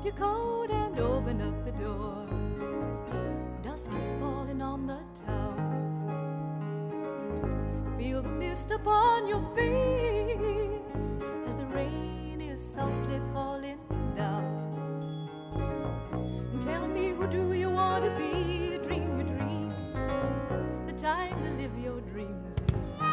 your coat and open up the door. Dusk is falling on the town. Feel the mist upon your face as the rain is softly falling down. And tell me, who do you want to be? Dream your dreams. The time to live your dreams is now.